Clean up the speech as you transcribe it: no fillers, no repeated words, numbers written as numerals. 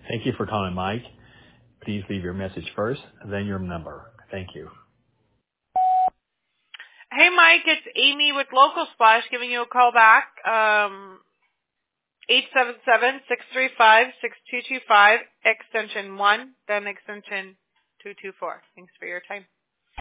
Thank you for calling, Mike. Please leave your message first, then your number. Thank you. Hey, Mike, it's Amy with Local Splash giving you a call back. 877-635-6225, extension 1, then extension 224. Thanks for your time.